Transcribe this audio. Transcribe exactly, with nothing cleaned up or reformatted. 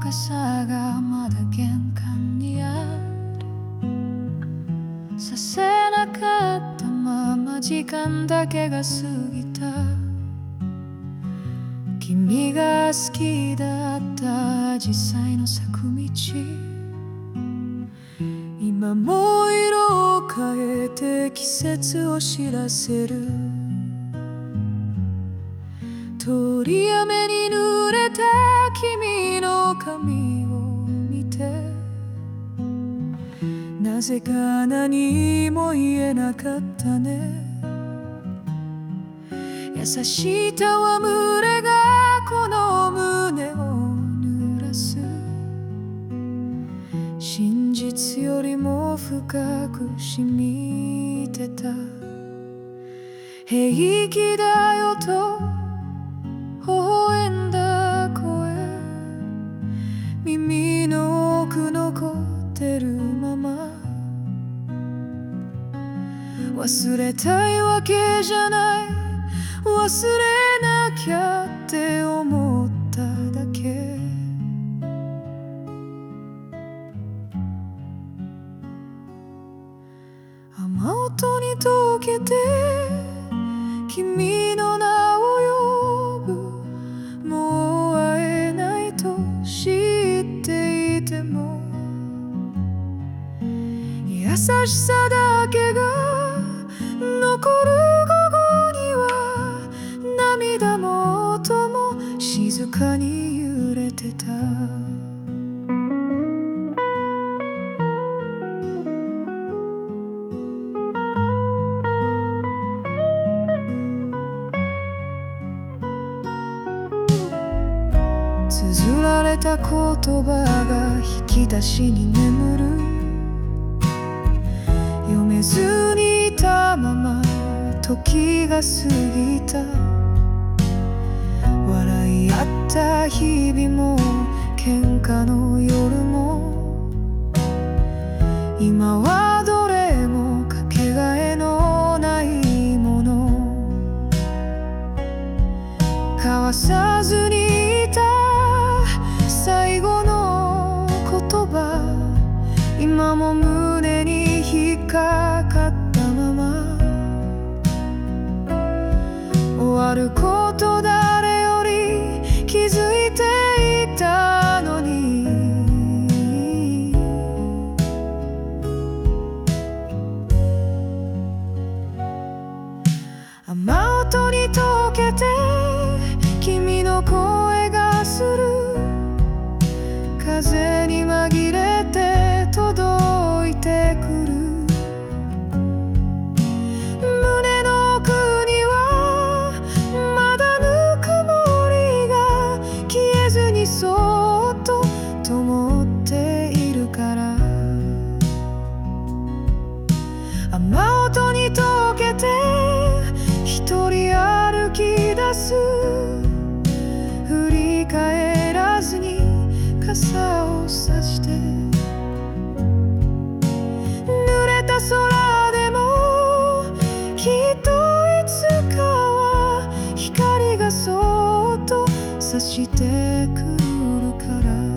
傘がまだ玄関にある。させなかったまま時間だけが過ぎた。君が好きだった紫陽花の咲く道、今も色を変えて季節を知らせる。通り雨に濡れた君の髪を見て、なぜか何も言えなかったね。優しい戯れがこの胸を濡らす。真実よりも深く染みてた。平気だよと微笑んだ声、耳の奥残ってるまま。忘れたいわけじゃない、忘れなきゃって思っただけ。雨音に溶けて君の名を呼ぶ。もう会えないと知っていても、優しさだけが残る午後には、涙も音も静かに揺れてた。綴られた言葉が引き出しに眠る。読めずにいたまま時が過ぎた。笑い合った日々も喧嘩の夜も、今はどれもかけがえのないもの。交わさずにいた最後の言葉、今も胸に引っかかったまま。終わること誰より気づいていたのに。雨音に溶けて君の声がする。風に紛れて届いてくる。胸の奥にはまだぬくもりが消えずにそっと灯っているから。雨音に溶けて一人歩き出す。振り返らずに傘をさして、濡れた空でもきっといつかは光がそっと差してくるから。